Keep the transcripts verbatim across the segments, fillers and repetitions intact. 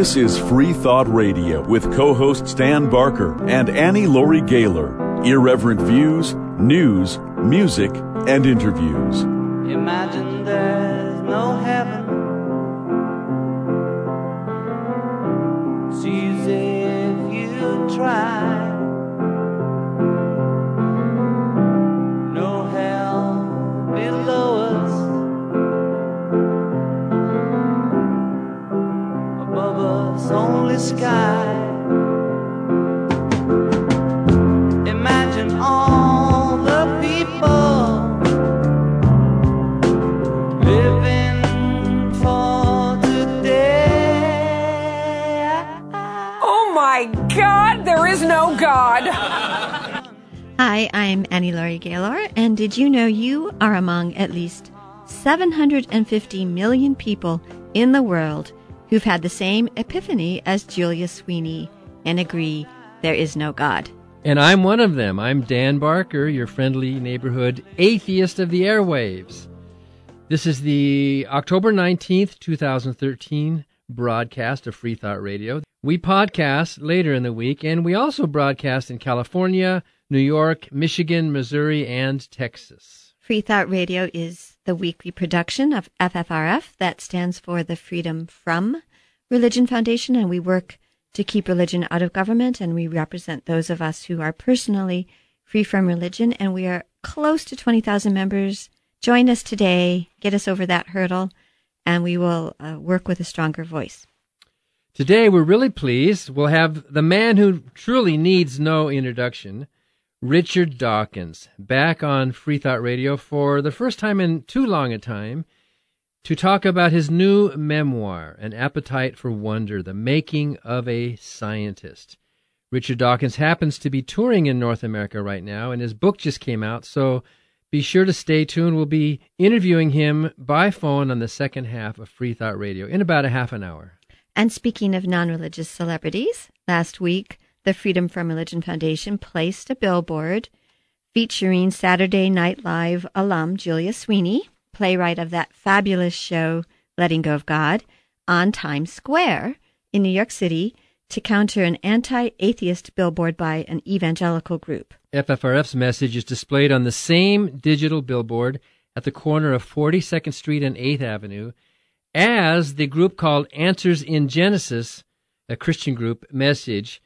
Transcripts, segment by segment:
This is Free Thought Radio with co-hosts Dan Barker and Annie Laurie Gaylor. Irreverent views, news, music, and interviews. Imagine there's no heaven. It's easy if you try. No hell below us. Above us only sky. Imagine all the people living for today. Oh my God, there is no God. Hi, I'm Annie Laurie Gaylor, and did you know you are among at least seven hundred fifty million people in the world who've had the same epiphany as Julia Sweeney and agree there is no God? And I'm one of them. I'm Dan Barker, your friendly neighborhood atheist of the airwaves. This is the October nineteenth, twenty thirteen broadcast of Free Thought Radio. We podcast later in the week, and we also broadcast in California, New York, Michigan, Missouri, and Texas. Free Thought Radio is the weekly production of F F R F. That stands for the Freedom From Religion Foundation, and we work to keep religion out of government, and we represent those of us who are personally free from religion, and we are close to twenty thousand members. Join us today, get us over that hurdle, and we will uh, work with a stronger voice. Today, we're really pleased. We'll have the man who truly needs no introduction, Richard Dawkins, back on Free Thought Radio for the first time in too long a time to talk about his new memoir, An Appetite for Wonder, The Making of a Scientist. Richard Dawkins happens to be touring in North America right now, and his book just came out, so be sure to stay tuned. We'll be interviewing him by phone on the second half of Free Thought Radio in about a half an hour. And speaking of non-religious celebrities, last week, the Freedom From Religion Foundation placed a billboard featuring Saturday Night Live alum Julia Sweeney, playwright of that fabulous show, Letting Go of God, on Times Square in New York City to counter an anti-atheist billboard by an evangelical group. F F R F's message is displayed on the same digital billboard at the corner of forty-second Street and eighth Avenue as the group called Answers in Genesis, a Christian group, message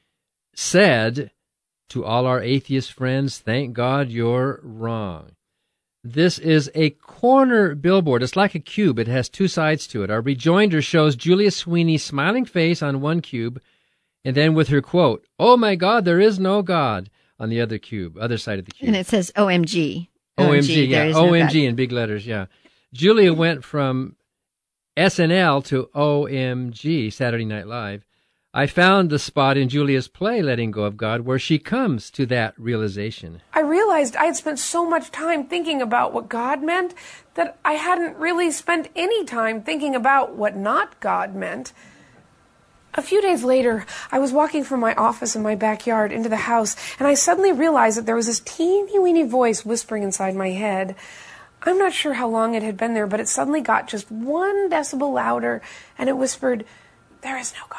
said to all our atheist friends, thank God you're wrong. This is a corner billboard. It's like a cube. It has two sides to it. Our rejoinder shows Julia Sweeney's smiling face on one cube, and then with her quote, "Oh my God, there is no God," on the other cube, other side of the cube. And it says O M G. O M G, yeah. no O M G in big letters, yeah. Julia went from S N L to O M G, Saturday Night Live. I found the spot in Julia's play, Letting Go of God, where she comes to that realization. I realized I had spent so much time thinking about what God meant that I hadn't really spent any time thinking about what not God meant. A few days later, I was walking from my office in my backyard into the house, and I suddenly realized that there was this teeny-weeny voice whispering inside my head. I'm not sure how long it had been there, but it suddenly got just one decibel louder, and it whispered, "There is no God."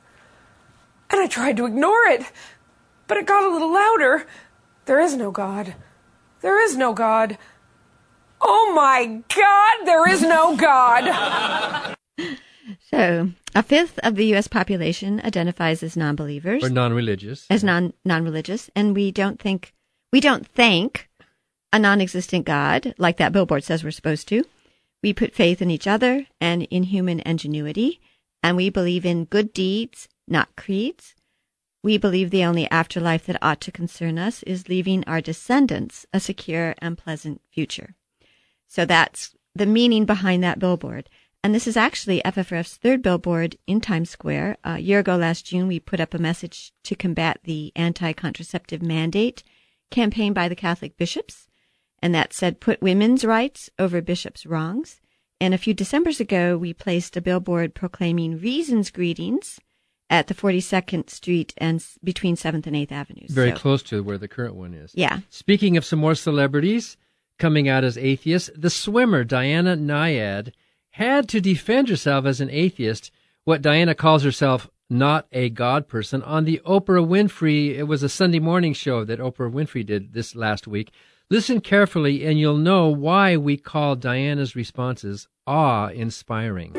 And I tried to ignore it, but it got a little louder. "There is no God. There is no God. Oh my God, there is no God." So, a fifth of the U S population identifies as non-believers. Or non-religious. As non, non-religious. And we don't think, we don't thank a non-existent God, like that billboard says we're supposed to. We put faith in each other and in human ingenuity, and we believe in good deeds, not creeds. We believe the only afterlife that ought to concern us is leaving our descendants a secure and pleasant future. So that's the meaning behind that billboard. And this is actually F F R F's third billboard in Times Square. A year ago, last June, we put up a message to combat the anti-contraceptive mandate campaign by the Catholic bishops. And that said, put women's rights over bishops' wrongs. And a few Decembers ago, we placed a billboard proclaiming Reason's greetings at the forty-second Street and between seventh and eighth Avenues. Very so, close to where the current one is. Yeah. Speaking of some more celebrities coming out as atheists, the swimmer Diana Nyad had to defend herself as an atheist, what Diana calls herself not a God person on the Oprah Winfrey. It was a Sunday morning show that Oprah Winfrey did this last week. Listen carefully and you'll know why we call Diana's responses awe-inspiring.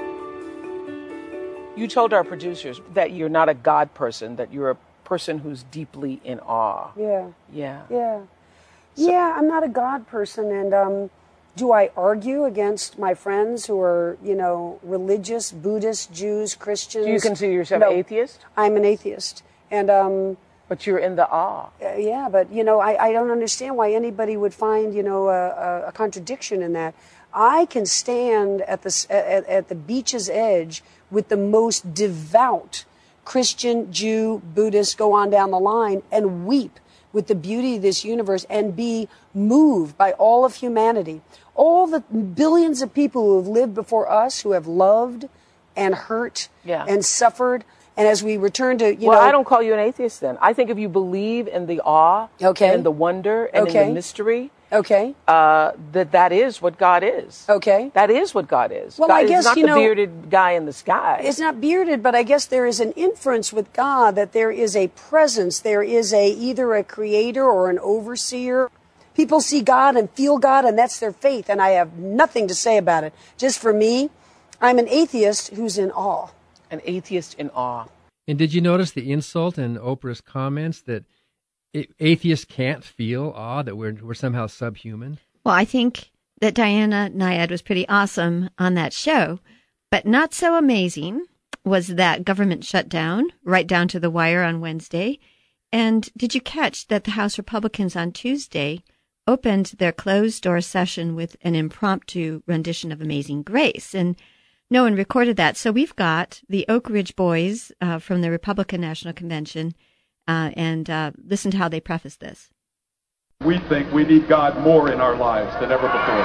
You told our producers that you're not a God person, that you're a person who's deeply in awe. Yeah. Yeah. Yeah. So, yeah, I'm not a God person, and um, do I argue against my friends who are, you know, religious, Buddhists, Jews, Christians? do you consider yourself no, atheist? I'm an atheist, and um, But you're in the awe. uh, yeah, but you know, I, I don't understand why anybody would find, you know, a, a, a contradiction in that. I can stand at the at, at the beach's edge with the most devout Christian, Jew, Buddhist, go on down the line, and weep with the beauty of this universe and be moved by all of humanity. All the billions of people who have lived before us, who have loved and hurt Yeah. and suffered. And as we return to, you well, know... I don't call you an atheist then. I think if you believe in the awe Okay. and the wonder and Okay. in the mystery, Okay, uh, that that is what God is. okay. That is what God is. Well, God I is guess, not you the know, bearded guy in the sky. It's not bearded, but I guess there is an inference with God that there is a presence. There is a either a creator or an overseer. People see God and feel God, and that's their faith, and I have nothing to say about it. Just for me, I'm an atheist who's in awe. An atheist in awe. And did you notice the insult in Oprah's comments that it, atheists can't feel awe, that we're, we're somehow subhuman? Well, I think that Diana Nyad was pretty awesome on that show, but not so amazing was that government shutdown right down to the wire on Wednesday. And did you catch that the House Republicans on Tuesday opened their closed-door session with an impromptu rendition of Amazing Grace? And no one recorded that. So we've got the Oak Ridge Boys uh, from the Republican National Convention, uh, and uh, listen to how they preface this. We think we need God more in our lives than ever before.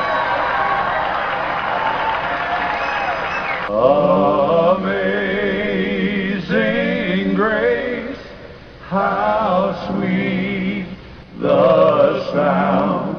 Amazing grace, how sweet the sound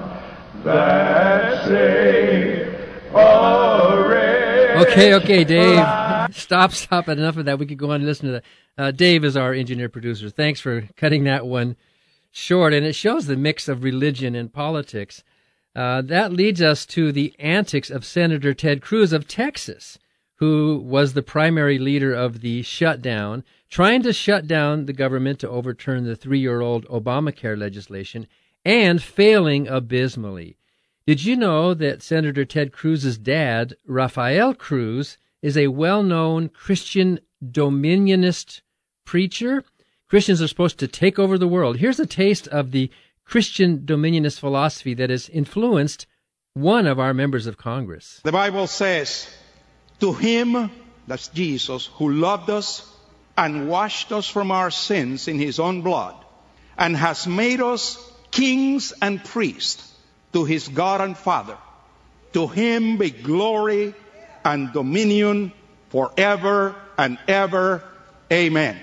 that saved a wretch. Okay, okay, Dave. Stop, stop. Enough of that. We could go on and listen to that. Uh, Dave is our engineer producer. Thanks for cutting that one short. And it shows the mix of religion and politics. Uh, that leads us to the antics of Senator Ted Cruz of Texas, who was the primary leader of the shutdown, trying to shut down the government to overturn the three-year-old Obamacare legislation, and failing abysmally. Did you know that Senator Ted Cruz's dad, Rafael Cruz, is a well-known Christian dominionist preacher? Christians are supposed to take over the world. Here's a taste of the Christian dominionist philosophy that has influenced one of our members of Congress. The Bible says, to him, that's Jesus, who loved us and washed us from our sins in his own blood, and has made us kings and priests to his God and Father, to him be glory and dominion forever and ever. Amen. Amen.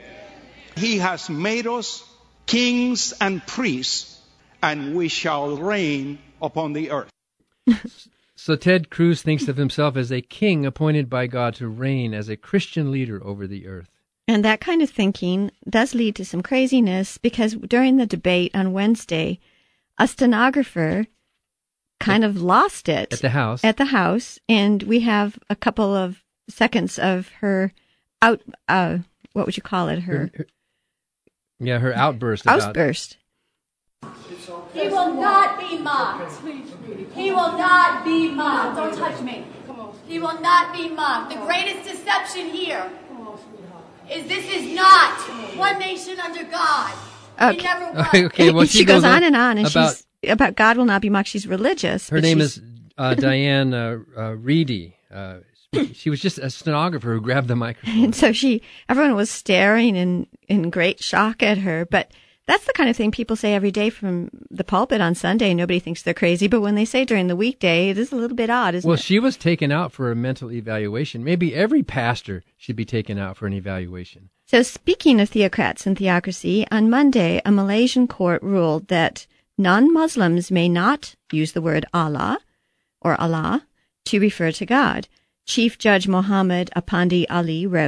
He has made us kings and priests, and we shall reign upon the earth. So Ted Cruz thinks of himself as a king appointed by God to reign as a Christian leader over the earth. And that kind of thinking does lead to some craziness, because during the debate on Wednesday, a stenographer kind of lost it. At the House. At the House. And we have a couple of seconds of her out, uh, what would you call it? Her, her, her yeah, her outburst. About, outburst. He will not be mocked. He will not be mocked. Don't touch me. He will not be mocked. The greatest deception here is this is not one nation under God. Okay. It never was. Okay, okay, well, she, she goes, goes on and on, and about, she's about God will not be mocked. She's religious. Her name is uh, Diane uh, uh, Reedy. Uh, she was just a stenographer who grabbed the microphone. And so she, everyone was staring in, in great shock at her. But that's the kind of thing people say every day from the pulpit on Sunday. Nobody thinks they're crazy. But when they say during the weekday, it is a little bit odd, isn't well, it? Well, she was taken out for a mental evaluation. Maybe every pastor should be taken out for an evaluation. So speaking of theocrats and theocracy, on Monday, a Malaysian court ruled that non-Muslims may not use the word Allah or Allah to refer to God. Chief Judge Muhammad Apandi Ali wrote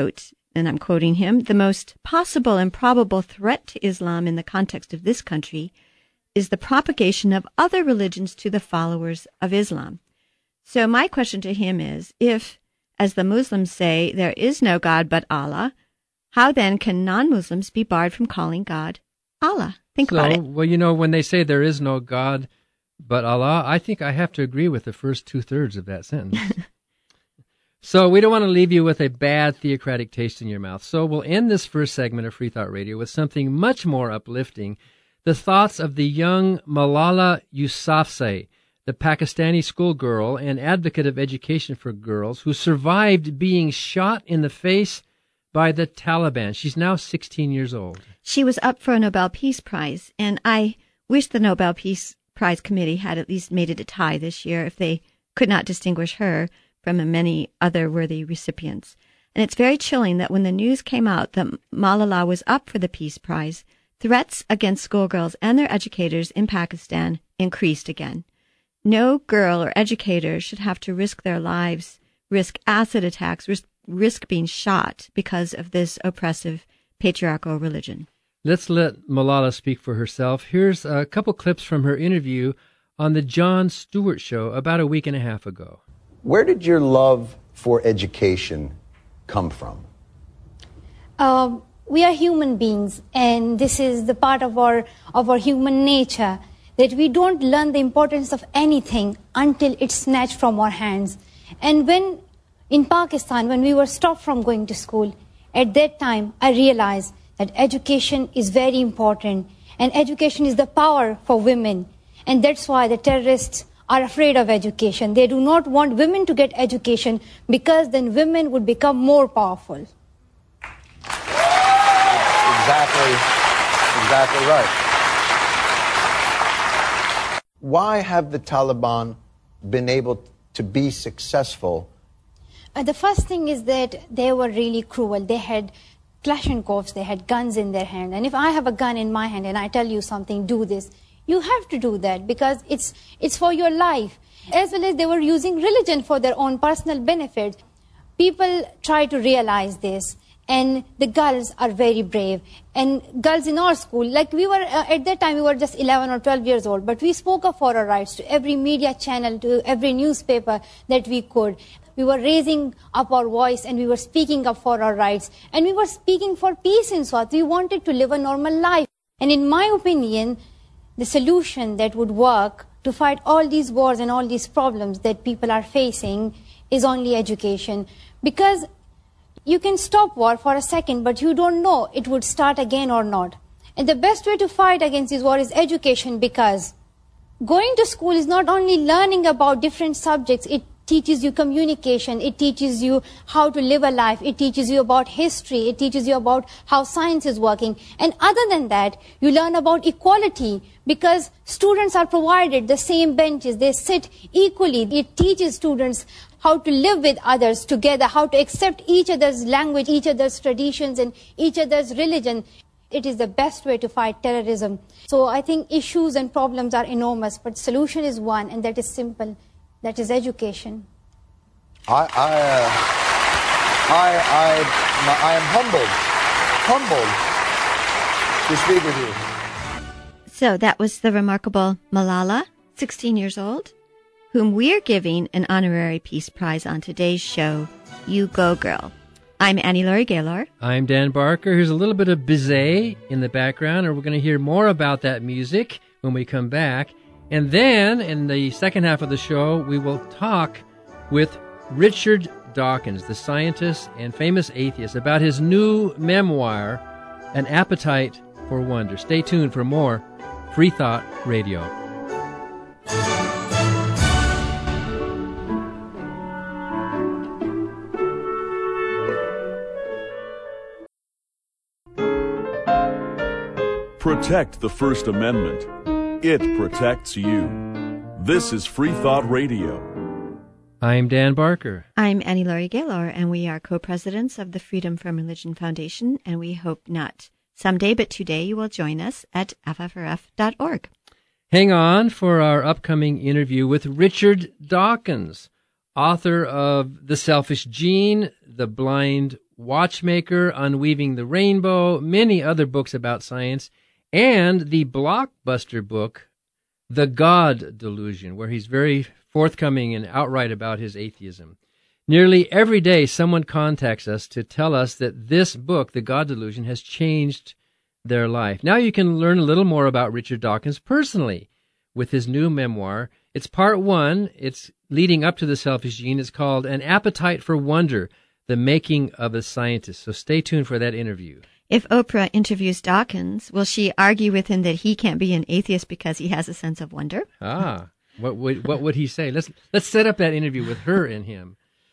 and I'm quoting him, the most possible and probable threat to Islam in the context of this country is the propagation of other religions to the followers of Islam. So my question to him is, if, as the Muslims say, there is no God but Allah, how then can non-Muslims be barred from calling God Allah? Think so, about it. Well, you know, when they say there is no God but Allah, I think I have to agree with the first two-thirds of that sentence. So we don't want to leave you with a bad theocratic taste in your mouth. So we'll end this first segment of Free Thought Radio with something much more uplifting, the thoughts of the young Malala Yousafzai, the Pakistani schoolgirl and advocate of education for girls who survived being shot in the face by the Taliban. She's now sixteen years old. She was up for a Nobel Peace Prize, and I wish the Nobel Peace Prize Committee had at least made it a tie this year if they could not distinguish her from many other worthy recipients. And it's very chilling that when the news came out that Malala was up for the Peace Prize, threats against schoolgirls and their educators in Pakistan increased again. No girl or educator should have to risk their lives, risk acid attacks, risk, risk being shot because of this oppressive patriarchal religion. Let's let Malala speak for herself. Here's a couple clips from her interview on the Jon Stewart Show about a week and a half ago. Where did your love for education come from? Uh, we are human beings, and this is the part of our of our human nature, that we don't learn the importance of anything until it's snatched from our hands. And when, in Pakistan, when we were stopped from going to school, at that time, I realized that education is very important, and education is the power for women. And that's why the terrorists are afraid of education. They do not want women to get education because then women would become more powerful. Exactly, exactly right. Why have the Taliban been able to be successful? Uh, the first thing is that they were really cruel. They had Kalashnikovs, they had guns in their hand. And if I have a gun in my hand and I tell you something, do this, you have to do that because it's it's for your life. As well as they were using religion for their own personal benefit. People try to realize this, and the girls are very brave. And girls in our school, like we were, uh, at that time we were just eleven or twelve years old, but we spoke up for our rights to every media channel, to every newspaper that we could. We were raising up our voice and we were speaking up for our rights. And we were speaking for peace in Swat. We wanted to live a normal life. And in my opinion, the solution that would work to fight all these wars and all these problems that people are facing is only education. Because you can stop war for a second, but you don't know it would start again or not. And the best way to fight against this war is education, because going to school is not only learning about different subjects, it teaches you communication, it teaches you how to live a life, it teaches you about history, it teaches you about how science is working. And other than that, you learn about equality, because students are provided the same benches, they sit equally. It teaches students how to live with others together, how to accept each other's language, each other's traditions, and each other's religion. It is the best way to fight terrorism. So I think issues and problems are enormous, but the solution is one, and that is simple. That is education. I, I, uh, I, I, I am humbled, humbled to speak with you. So that was the remarkable Malala, sixteen years old, whom we're giving an honorary Peace Prize on today's show, You Go Girl. I'm Annie Laurie Gaylor. I'm Dan Barker. Here's a little bit of Bizet in the background, and we're going to hear more about that music when we come back. And then, in the second half of the show, we will talk with Richard Dawkins, the scientist and famous atheist, about his new memoir, An Appetite for Wonder. Stay tuned for more Free Thought Radio. Protect the First Amendment. It protects you. This is Free Thought Radio. I'm Dan Barker. I'm Annie Laurie Gaylor, and we are co-presidents of the Freedom from Religion Foundation, and we hope not someday, but today you will join us at F F R F dot org. Hang on for our upcoming interview with Richard Dawkins, author of The Selfish Gene, The Blind Watchmaker, Unweaving the Rainbow, many other books about science, and the blockbuster book, The God Delusion, where he's very forthcoming and outright about his atheism. Nearly every day, someone contacts us to tell us that this book, The God Delusion, has changed their life. Now you can learn a little more about Richard Dawkins personally with his new memoir. It's part one. It's leading up to The Selfish Gene. It's called An Appetite for Wonder, The Making of a Scientist. So stay tuned for that interview. If Oprah interviews Dawkins, will she argue with him that he can't be an atheist because he has a sense of wonder? Ah, what would what would he say? Let's let's set up that interview with her and him.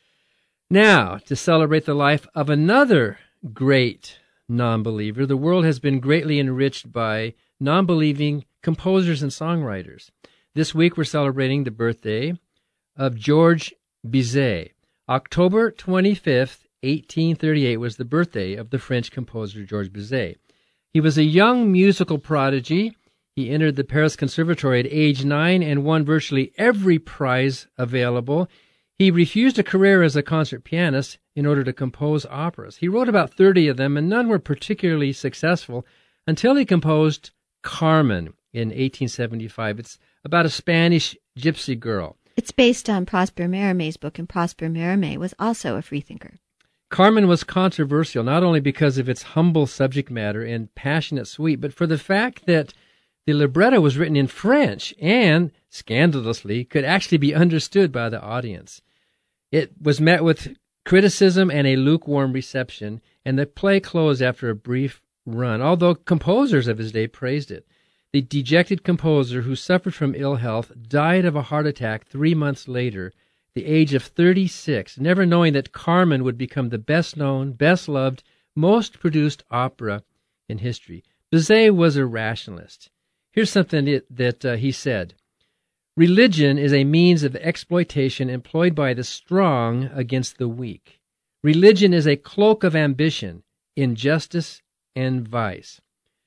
Now, to celebrate the life of another great non-believer, the world has been greatly enriched by non-believing composers and songwriters. This week we're celebrating the birthday of Georges Bizet. October twenty-fifth, eighteen thirty-eight was the birthday of the French composer Georges Bizet. He was a young musical prodigy. He entered the Paris Conservatory at age nine and won virtually every prize available. He refused a career as a concert pianist in order to compose operas. He wrote about thirty of them, and none were particularly successful until he composed Carmen in eighteen seventy-five. It's about a Spanish gypsy girl. It's based on Prosper Mérimée book, and Prosper Mérimée was also a freethinker. Carmen was controversial not only because of its humble subject matter and passionate sweep, but for the fact that the libretto was written in French and, scandalously, could actually be understood by the audience. It was met with criticism and a lukewarm reception, and the play closed after a brief run, although composers of his day praised it. The dejected composer, who suffered from ill health, died of a heart attack three months later, the age of thirty-six, never knowing that Carmen would become the best-known, best-loved, most-produced opera in history. Bizet was a rationalist. Here's something that, that uh, he said. Religion is a means of exploitation employed by the strong against the weak. Religion is a cloak of ambition, injustice, and vice.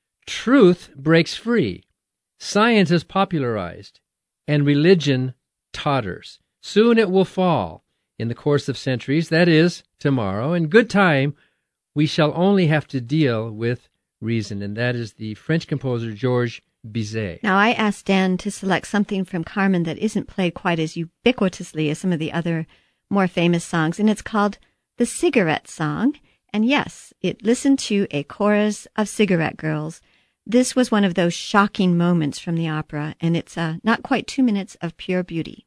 Truth breaks free. Science is popularized, and religion totters. Soon it will fall. In the course of centuries, that is, tomorrow, in good time, we shall only have to deal with reason, and that is the French composer Georges Bizet. Now, I asked Dan to select something from Carmen that isn't played quite as ubiquitously as some of the other more famous songs, and it's called the Cigarette Song. And yes, it listened to a chorus of cigarette girls. This was one of those shocking moments from the opera, and it's uh, not quite two minutes of pure beauty.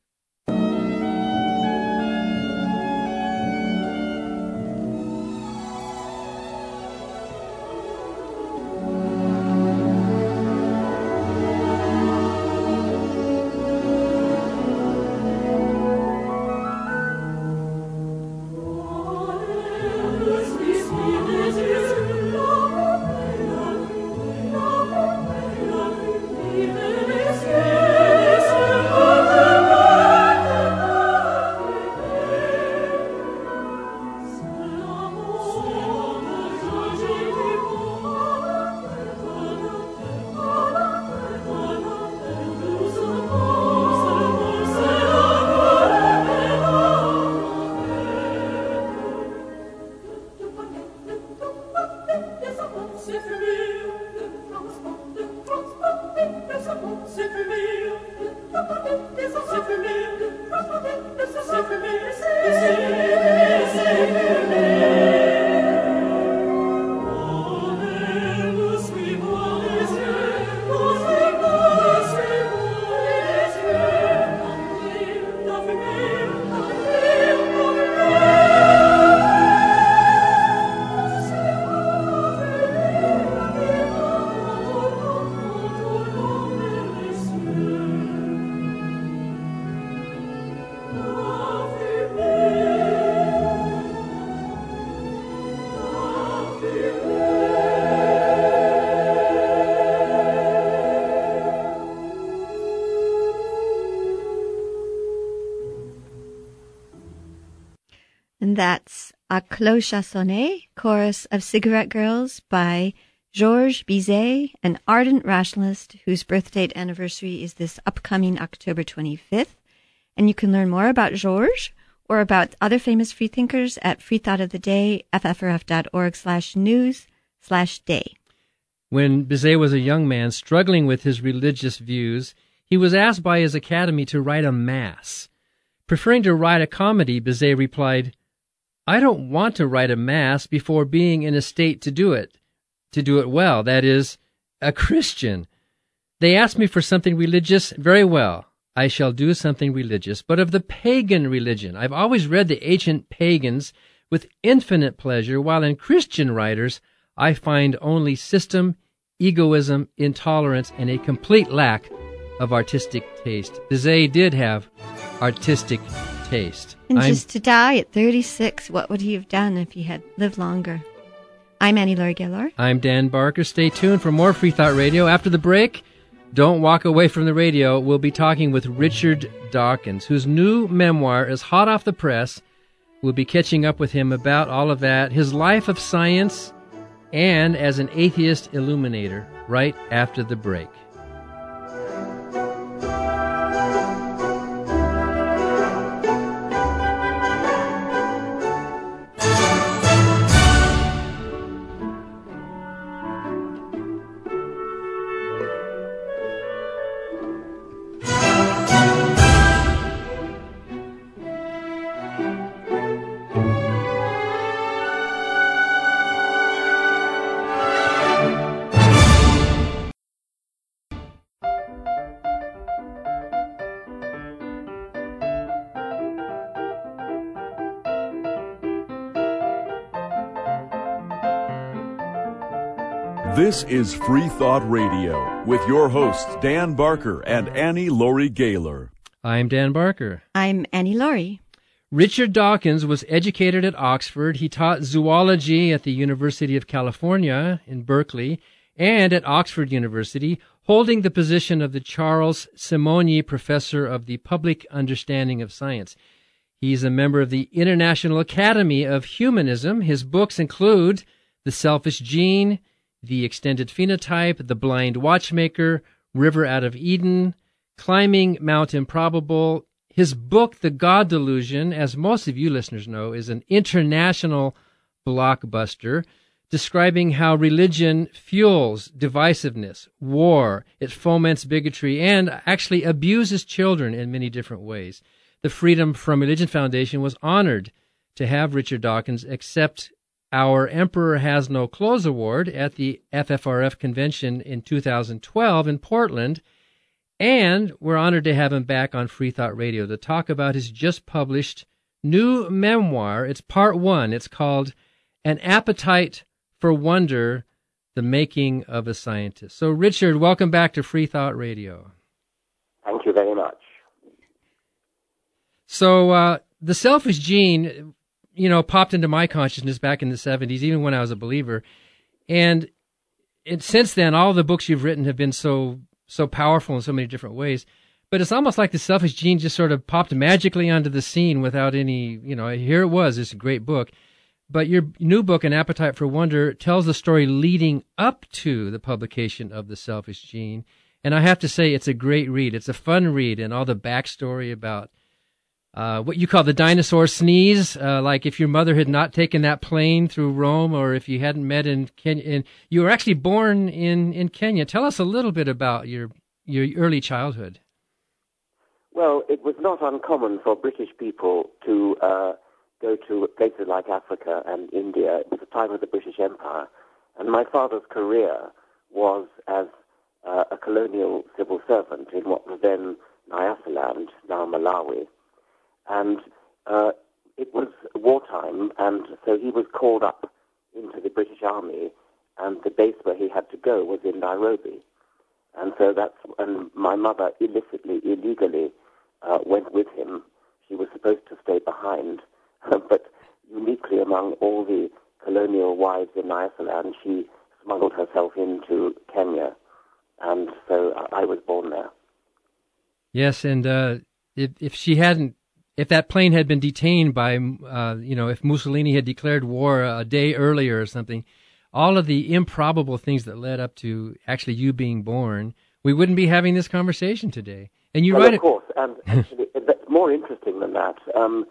And that's A Cloche à Sonner, chorus of Cigarette Girls by Georges Bizet, an ardent rationalist whose birthdate anniversary is this upcoming October twenty-fifth. And you can learn more about Georges or about other famous freethinkers at Free Thought of the Day, ffrf.org slash news slash day. When Bizet was a young man struggling with his religious views, he was asked by his academy to write a mass. Preferring to write a comedy, Bizet replied, "I don't want to write a mass before being in a state to do it, to do it well, that is, a Christian. They asked me for something religious, very well. I shall do something religious, but of the pagan religion. I've always read the ancient pagans with infinite pleasure, while in Christian writers I find only system, egoism, intolerance, and a complete lack of artistic taste." Bizet did have artistic taste. And I'm, just to die at thirty-six, what would he have done if he had lived longer? I'm Annie Laurie Gaylor. I'm Dan Barker. Stay tuned for more Free Thought Radio. After the break, don't walk away from the radio. We'll be talking with Richard Dawkins, whose new memoir is hot off the press. We'll be catching up with him about all of that, his life of science, and as an atheist illuminator, right after the break. This is Free Thought Radio with your hosts Dan Barker and Annie Laurie Gaylor. I'm Dan Barker. I'm Annie Laurie. Richard Dawkins was educated at Oxford. He taught zoology at the University of California in Berkeley and at Oxford University, holding the position of the Charles Simonyi Professor of the Public Understanding of Science. He's a member of the International Academy of Humanism. His books include The Selfish Gene, The Extended Phenotype, The Blind Watchmaker, River Out of Eden, Climbing Mount Improbable. His book, The God Delusion, as most of you listeners know, is an international blockbuster describing how religion fuels divisiveness, war, it foments bigotry, and actually abuses children in many different ways. The Freedom from Religion Foundation was honored to have Richard Dawkins accept our Emperor Has No Clothes Award at the F F R F convention in two thousand twelve in Portland, and we're honored to have him back on Free Thought Radio to talk about his just published new memoir. It's part one. It's called An Appetite for Wonder, The Making of a Scientist. So, Richard, welcome back to Free Thought Radio. Thank you very much. So, uh, The Selfish Gene, you know, popped into my consciousness back in the seventies, even when I was a believer. And it, since then, all the books you've written have been so so powerful in so many different ways. But it's almost like The Selfish Gene just sort of popped magically onto the scene without any, you know, here it was, it's a great book. But your new book, An Appetite for Wonder, tells the story leading up to the publication of The Selfish Gene. And I have to say, it's a great read. It's a fun read, and all the backstory about Uh, what you call the dinosaur sneeze, uh, like if your mother had not taken that plane through Rome, or if you hadn't met in Kenya. And you were actually born in, in Kenya. Tell us a little bit about your your early childhood. Well, it was not uncommon for British people to uh, go to places like Africa and India. It was the time of the British Empire. And my father's career was as uh, a colonial civil servant in what was then Nyasaland, now Malawi. And uh, it was wartime, and so he was called up into the British Army, and the base where he had to go was in Nairobi. And so that's, and my mother illicitly, illegally uh, went with him. She was supposed to stay behind, but uniquely among all the colonial wives in Nyasaland, she smuggled herself into Kenya, and so I was born there. Yes, and uh, if, if she hadn't If that plane had been detained by, uh, you know, if Mussolini had declared war a day earlier or something, all of the improbable things that led up to actually you being born, we wouldn't be having this conversation today. And you well, write of course, and actually, that's more interesting than that. Um,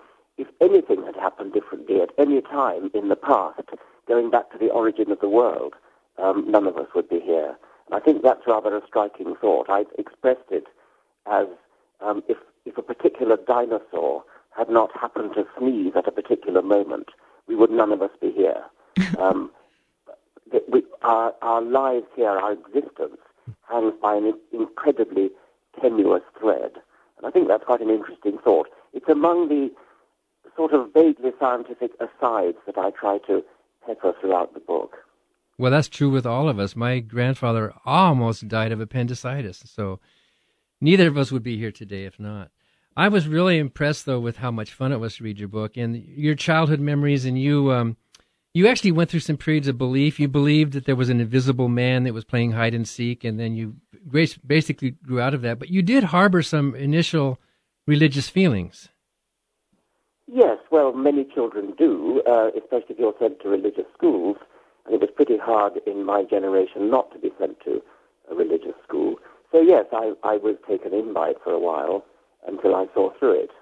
if anything had happened differently at any time in the past, going back to the origin of the world, um, none of us would be here. And I think that's rather a striking thought. I've expressed it as um, if, if a particular dinosaur had not happened to sneeze at a particular moment, we would none of us be here. Um, we, our, our lives here, our existence, hangs by an incredibly tenuous thread. And I think that's quite an interesting thought. It's among the sort of vaguely scientific asides that I try to pepper throughout the book. Well, that's true with all of us. My grandfather almost died of appendicitis, so neither of us would be here today if not. I was really impressed, though, with how much fun it was to read your book and your childhood memories. And you, um, you actually went through some periods of belief. You believed that there was an invisible man that was playing hide and seek, and then you basically grew out of that. But you did harbor some initial religious feelings. Yes, well, many children do, uh, especially if you're sent to religious schools. And it was pretty hard in my generation not to be sent to a religious school. So, yes, I, I was taken in by it for a while until I saw through it.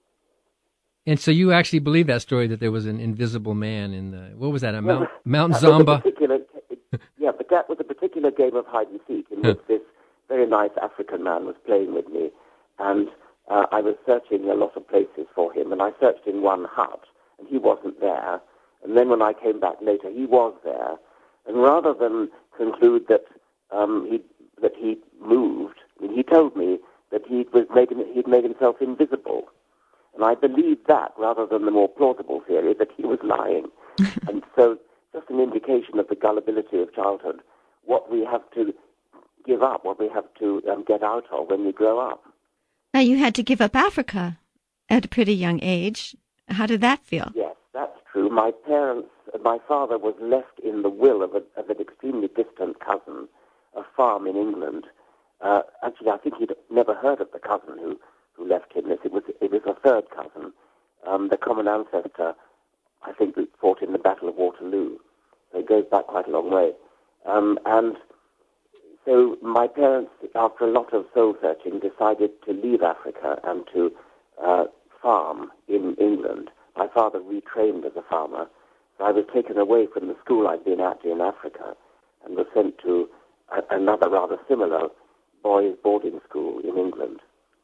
And so you actually believe that story that there was an invisible man in the, what was that, a well, Mount, Mount that was Zomba? a particular, yeah, but that was a particular game of hide and seek in which this very nice African man was playing with me. And uh, I was searching a lot of places for him, and I searched in one hut, and he wasn't there. And then when I came back later, he was there. And rather than conclude that um, he that he moved, I mean, he told me that he was made, he'd made himself invisible. And I believed that rather than the more plausible theory that he was lying. And so just an indication of the gullibility of childhood, what we have to give up, what we have to um, get out of when we grow up. Now, you had to give up Africa at a pretty young age. How did that feel? Yes, that's true. My parents, my father was left in the will of, a, of an extremely distant cousin, a farm in England. Uh, actually, I think he'd never heard of the cousin who, who left him this. It was, it was a third cousin, um, the common ancestor, I think, who fought in the Battle of Waterloo. So it goes back quite a long way. Um, and so my parents, after a lot of soul-searching, decided to leave Africa and to uh, farm in England. My father retrained as a farmer. So I was taken away from the school I'd been at in Africa and was sent to a, another rather similar boys' boarding school in England.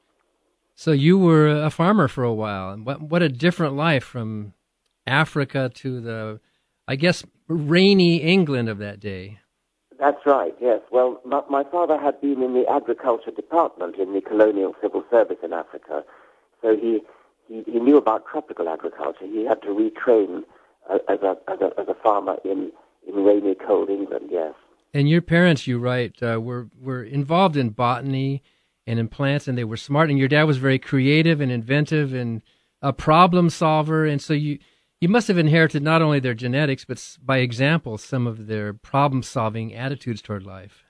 So you were a farmer for a while. And what, what a different life from Africa to the, I guess, rainy England of that day. That's right, yes. Well, my, my father had been in the agriculture department in the colonial civil service in Africa, so he he, he knew about tropical agriculture. He had to retrain uh, as, a, as a as a farmer in, in rainy, cold England, yes. And your parents, you write, uh, were, were involved in botany and in plants, and they were smart, and your dad was very creative and inventive and a problem solver, and so you... You must have inherited not only their genetics, but by example, some of their problem-solving attitudes toward life.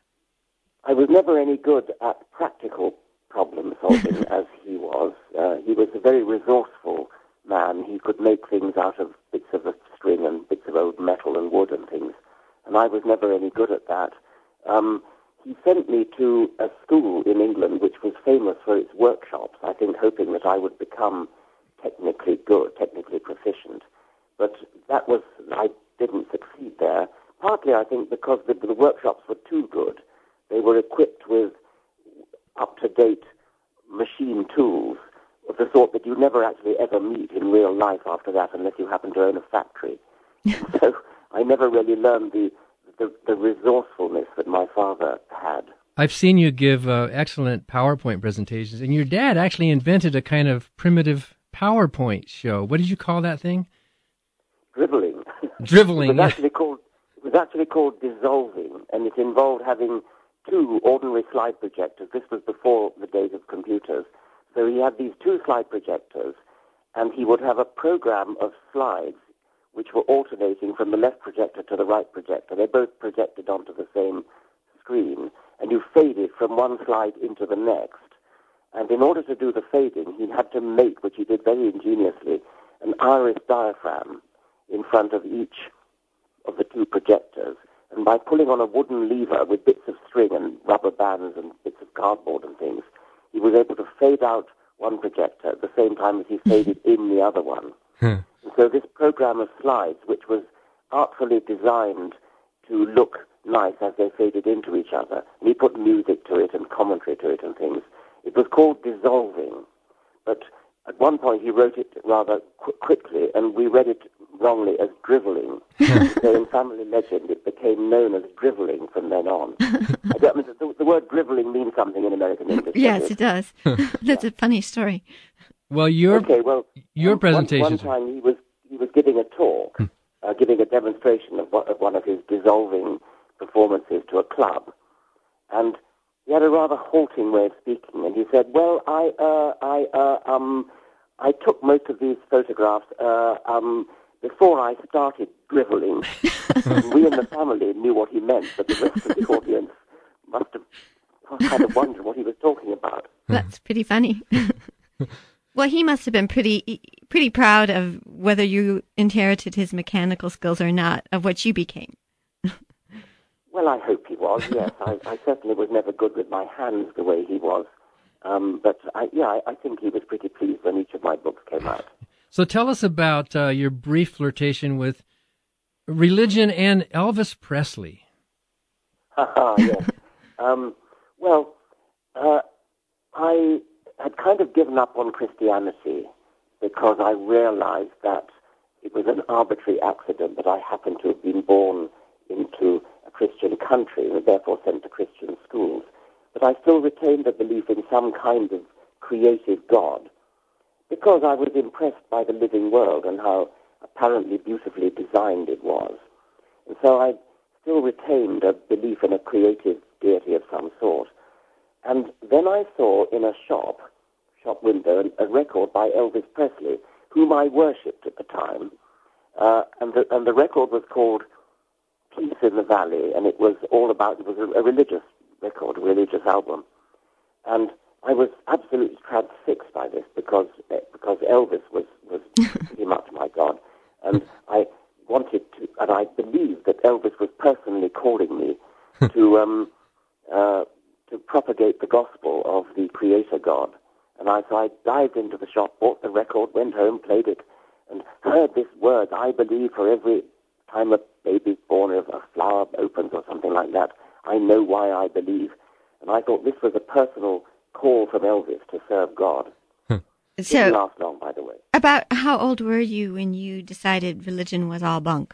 I was never any good at practical problem-solving as he was. Uh, he was a very resourceful man. He could make things out of bits of string and bits of old metal and wood and things, and I was never any good at that. Um, he sent me to a school in England which was famous for its workshops, I think hoping that I would become technically good, technically proficient. But that was, I didn't succeed there, partly I think because the, the workshops were too good. They were equipped with up-to-date machine tools of the sort that you never actually ever meet in real life after that unless you happen to own a factory. So I never really learned the, the, the resourcefulness that my father had. I've seen you give uh, excellent PowerPoint presentations, and your dad actually invented a kind of primitive PowerPoint show. What did you call that thing? Dribbling. Dribbling. It was actually called, it was actually called dissolving, and it involved having two ordinary slide projectors. This was before the days of computers. So he had these two slide projectors, and he would have a program of slides which were alternating from the left projector to the right projector. They both projected onto the same screen, and you faded from one slide into the next. And in order to do the fading, he had to make, which he did very ingeniously, an iris diaphragm in front of each of the two projectors. And by pulling on a wooden lever with bits of string and rubber bands and bits of cardboard and things, he was able to fade out one projector at the same time as he faded in the other one. And so this program of slides, which was artfully designed to look nice as they faded into each other, and he put music to it and commentary to it and things, it was called Dissolving. But at one point he wrote it rather qu- quickly, and we read it wrongly as Drivelling. So in family legend it became known as Drivelling from then on. I don't, I mean, the, the word Drivelling means something in American English. Yes, it? it does. That's a funny story. Well, your okay, well, your um, presentation. One, one time he was he was giving a talk, uh, giving a demonstration of, what, of one of his dissolving performances to a club, and he had a rather halting way of speaking. And he said, "Well, I uh, I uh, um I took most of these photographs uh, um before I started driveling." We in the family knew what he meant, but the rest of the audience must have kind of wondered what he was talking about. That's pretty funny. Well, he must have been pretty pretty proud of whether you inherited his mechanical skills or not, of what you became. Well, I hope he was, yes. I, I certainly was never good with my hands the way he was. Um, but, I, yeah, I, I think he was pretty pleased when each of my books came out. So tell us about uh, your brief flirtation with religion and Elvis Presley. Haha, yes. um, well, uh, I had kind of given up on Christianity because I realized that it was an arbitrary accident that I happened to have been born into a Christian country and therefore sent to Christian schools. But I still retained a belief in some kind of creative God because I was impressed by the living world and how apparently beautifully designed it was. And so I still retained a belief in a creative deity of some sort. And then I saw in a shop, shop window, a record by Elvis Presley, whom I worshipped at the time. Uh, and, the, and the record was called Peace in the Valley, and it was all about, it was a, a religious record, a religious album. And I was absolutely transfixed by this because because Elvis was, was pretty much my God. And I wanted to, and I believed that Elvis was personally calling me to um, uh, to propagate the gospel of the Creator God. And I, so I dived into the shop, bought the record, went home, played it, and heard this word, I believe for every time a baby's born, or a flower opens or something like that, I know why I believe. And I thought this was a personal call from Elvis to serve God. It So- didn't last long, by the way. About how old were you when you decided religion was all bunk?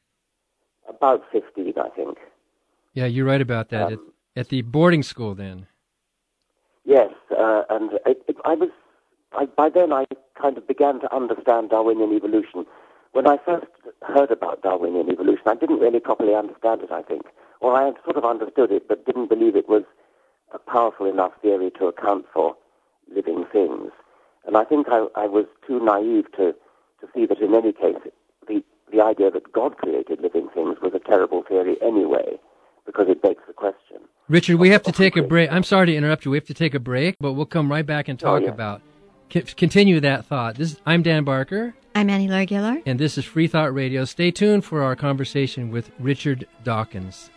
About fifteen, I think. Yeah, you're right about that. Um, at, at the boarding school then. Yes, uh, and it, it, I was, I, by then I kind of began to understand Darwinian evolution. When I first heard about Darwinian evolution, I didn't really properly understand it, I think. Or I had sort of understood it, but didn't believe it was a powerful enough theory to account for living things. And I think I, I was too naive to, to see that in any case, the, the idea that God created living things was a terrible theory anyway, because it begs the question. Richard, we have to take a break. I'm sorry to interrupt you. We have to take a break, but we'll come right back and talk Oh, yeah. about, c- continue that thought. This is, I'm Dan Barker. I'm Annie Laurie Giller. And this is Free Thought Radio. Stay tuned for our conversation with Richard Dawkins.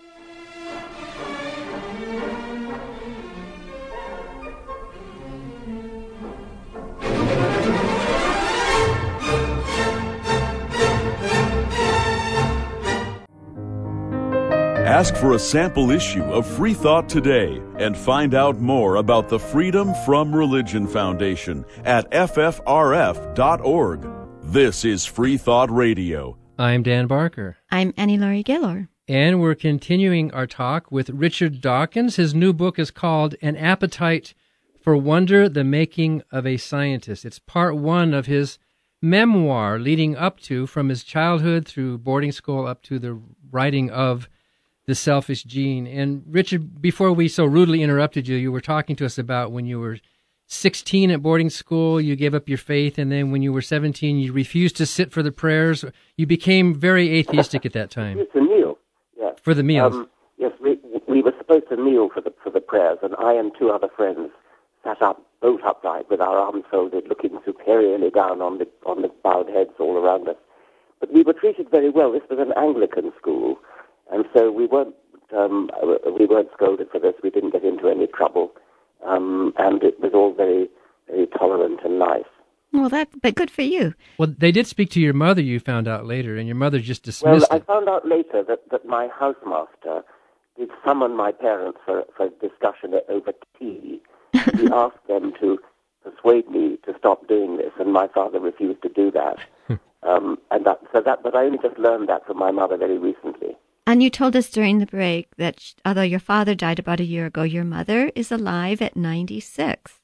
Ask for a sample issue of Free Thought today and find out more about the Freedom from Religion Foundation at F F R F dot org. This is Free Thought Radio. I'm Dan Barker. I'm Annie Laurie Giller. And we're continuing our talk with Richard Dawkins. His new book is called An Appetite for Wonder, The Making of a Scientist. It's part one of his memoir leading up to, from his childhood through boarding school up to the writing of The Selfish Gene. And Richard, before we so rudely interrupted you, you were talking to us about when you were sixteen at boarding school, you gave up your faith, and then when you were seventeen, you refused to sit for the prayers. You became very atheistic at that time. It's a kneel, yes. For the meals. Um, yes, we, we were supposed to kneel for the for the prayers, and I and two other friends sat up, both upright, with our arms folded, looking superiorly down on the on the bowed heads all around us. But we were treated very well. This was an Anglican school, and so we weren't um, we weren't scolded for this. We didn't get into any trouble, um, and it was all very very tolerant and nice. Well, that, but good for you. Well, they did speak to your mother, you found out later, and your mother just Well, dismissed I it. found out later that, that my housemaster did summon my parents for, for discussion over tea. He asked them to persuade me to stop doing this, and my father refused to do that. um, and that, so that, but I only just learned that from my mother very recently. And you told us during the break that sh- although your father died about a year ago, your mother is alive at ninety-six.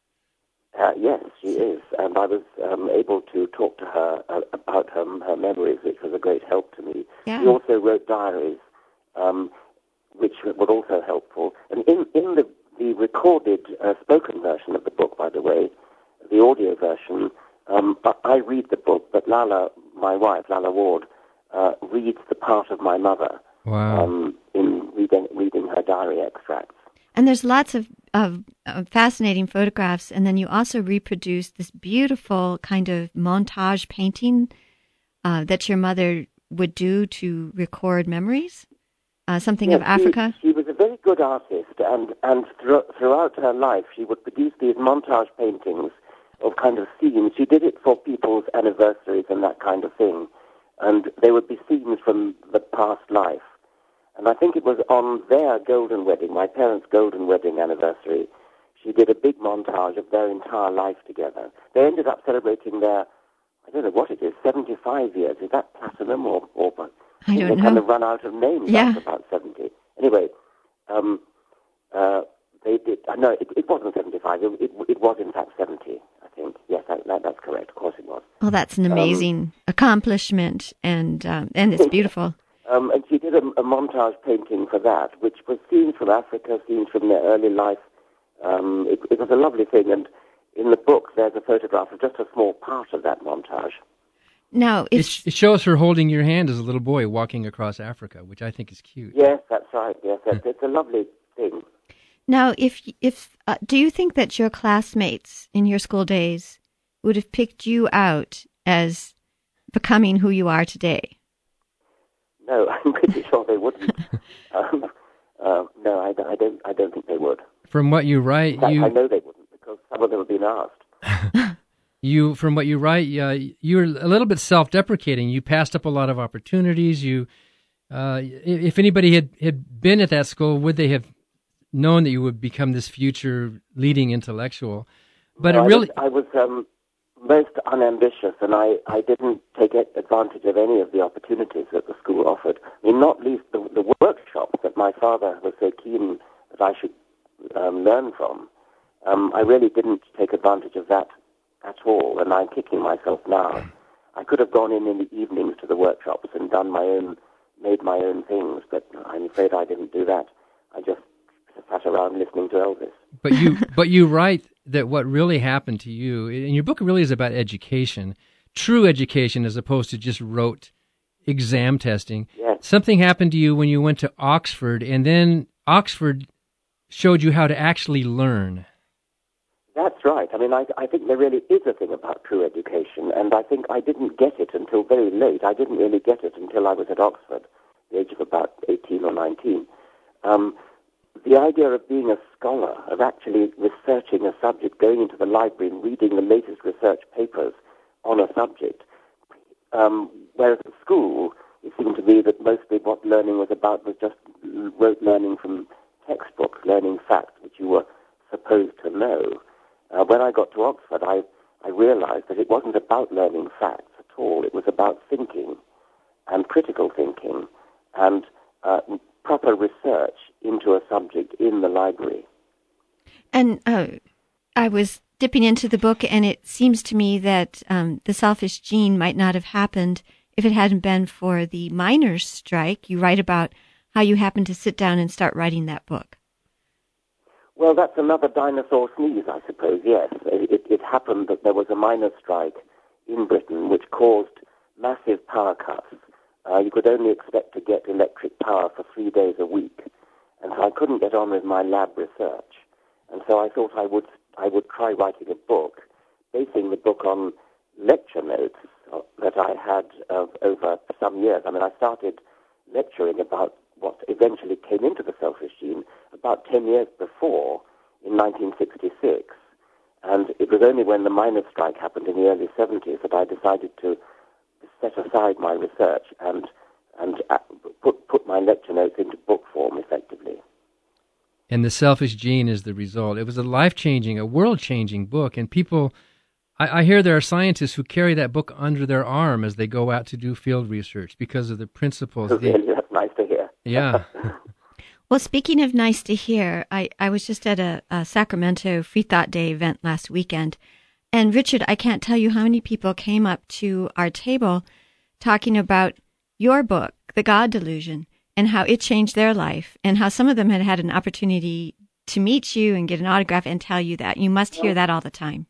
Uh, yes, she is, and I was um, able to talk to her uh, about her, her memories, which was a great help to me. Yeah. She also wrote diaries, um, which were also helpful. And in, in the, the recorded uh, spoken version of the book, by the way, the audio version, um, I, I read the book, but Lala, my wife, Lala Ward, uh, reads the part of my mother Wow. um, in reading, reading her diary extracts. And there's lots of, of, of fascinating photographs, and then you also reproduce this beautiful kind of montage painting uh, that your mother would do to record memories, uh, something Yes, of Africa. She, she was a very good artist, and, and thro- throughout her life she would produce these montage paintings of kind of scenes. She did it for people's anniversaries and that kind of thing, and they would be scenes from the past life. And I think it was on their golden wedding, my parents' golden wedding anniversary, she did a big montage of their entire life together. They ended up celebrating their, I don't know what it is, seventy-five years. Is that platinum or... or I don't they know. kind of run out of names Yeah. after about seventy. Anyway, um, uh, they did... Uh, no, it, it wasn't seventy-five. It, it, it was, in fact, seventy, I think. Yes, that, that, that's correct. Of course it was. Well, that's an amazing Um, accomplishment, and um, and it's beautiful. Um, and she did a, a montage painting for that, which was scenes from Africa, scenes from their early life. Um, it, it was a lovely thing, and in the book there's a photograph of just a small part of that montage. Now, It, if sh- it shows her holding your hand as a little boy walking across Africa, which I think is cute. Yes, that's right. Yes, that's, it's a lovely thing. now if if uh, do you think that your classmates in your school days would have picked you out as becoming who you are today? No, I'm pretty sure they wouldn't. um, uh, no, I, I don't. I don't think they would. From what you write, In fact, you I know they wouldn't because some of them have been asked. you from what you write, uh, you're a little bit self-deprecating. You passed up a lot of opportunities. You, uh, if anybody had, had been at that school, would they have known that you would become this future leading intellectual? But No, it really, I was, I was um, most unambitious, and I, I didn't take advantage of any of the opportunities that the school offered. I mean, not least the, the workshops that my father was so keen that I should um, learn from. Um, I really didn't take advantage of that at all, and I'm kicking myself now. I could have gone in in the evenings to the workshops and done my own, made my own things, but I'm afraid I didn't do that. I just sat around listening to Elvis. but you, but you write that what really happened to you, and your book really is about education, true education, as opposed to just rote exam testing. Yes. Something happened to you when you went to Oxford, and then Oxford showed you how to actually learn. That's right. I mean, I, I think there really is a thing about true education, and I think I didn't get it until very late. I didn't really get it until I was at Oxford, the age of about eighteen or nineteen. Um, the idea of being a scholar, of actually researching a subject, going into the library and reading the latest research papers on a subject, um, whereas at school, it seemed to me that mostly what learning was about was just rote learning from textbooks, learning facts which you were supposed to know. Uh, when I got to Oxford, I, I realized that it wasn't about learning facts at all. It was about thinking and critical thinking and uh, proper research into a subject in the library. And uh, I was dipping into the book, and it seems to me that um, the selfish gene might not have happened if it hadn't been for the miners' strike. You write about how you happened to sit down and start writing that book. Well, that's another dinosaur sneeze, I suppose, yes. It, it happened that there was a miners' strike in Britain which caused massive power cuts. Uh, you could only expect to get electric power for three days a week. And so I couldn't get on with my lab research. And so I thought I would I would try writing a book, basing the book on lecture notes that I had uh, over some years. I mean, I started lecturing about what eventually came into the selfish gene about ten years before, in nineteen sixty-six. And it was was only when the miners' strike happened in the early seventies that I decided to set aside my research and and uh, put put my lecture notes into book form effectively. And The Selfish Gene is the result. It was a life-changing, a world-changing book, and people, I, I hear there are scientists who carry that book under their arm as they go out to do field research because of the principles. Really, that's nice to hear. Yeah. Well, speaking of nice to hear, I, I was just at a, a Sacramento Free Thought Day event last weekend, and Richard, I can't tell you how many people came up to our table talking about your book, The God Delusion, and how it changed their life, and how some of them had had an opportunity to meet you and get an autograph and tell you that. You must hear that all the time.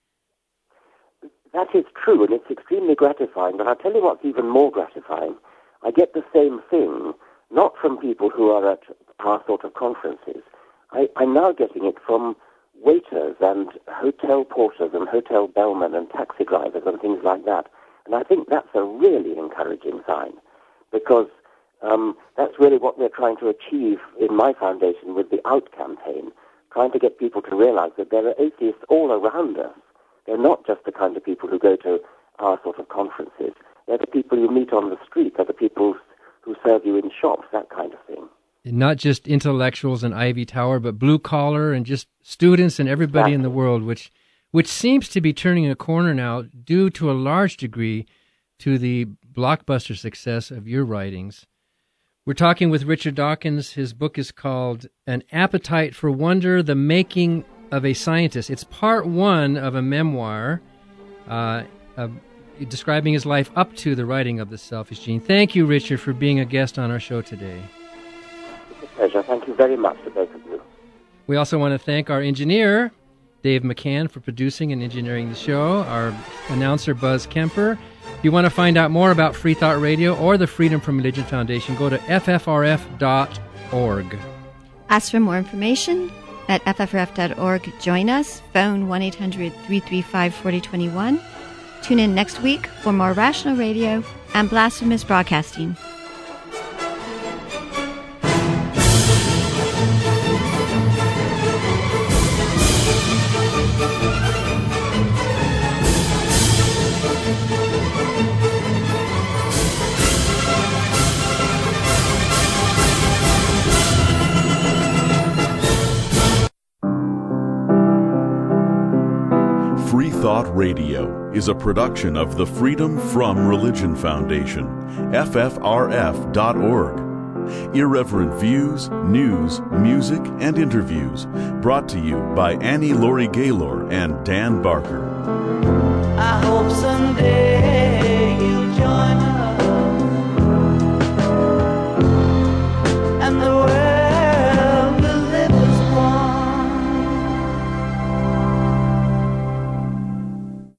That is true, and it's extremely gratifying, but I'll tell you what's even more gratifying. I get the same thing, not from people who are at our sort of conferences. I, I'm now getting it from waiters and hotel porters and hotel bellmen and taxi drivers and things like that. And I think that's a really encouraging sign, because um, that's really what we're trying to achieve in my foundation with the Out campaign, trying to get people to realize that there are atheists all around us. They're not just the kind of people who go to our sort of conferences. They're the people you meet on the street. They're the people who serve you in shops, that kind of thing. Not just intellectuals in Ivy Tower, but blue collar and just students and everybody exactly. in the world, which which seems to be turning a corner now due to a large degree to the blockbuster success of your writings. We're talking with Richard Dawkins. His book is called An Appetite for Wonder, The Making of a Scientist. It's part one of a memoir uh, uh, describing his life up to the writing of The Selfish Gene. Thank you, Richard, for being a guest on our show today. It's a pleasure. Thank you very much to both of you. We also want to thank our engineer, Dave McCann, for producing and engineering the show, our announcer, Buzz Kemper. If you want to find out more about Free Thought Radio or the Freedom from Religion Foundation, go to F F R F dot org. Ask for more information at F F R F dot org. Join us. Phone one eight hundred three three five four zero two one. Tune in next week for more Rational Radio and Blasphemous Broadcasting. Free Thought Radio is a production of the Freedom from Religion Foundation, F F R F dot org. Irreverent views, news, music, and interviews brought to you by Annie Laurie Gaylor and Dan Barker. I hope someday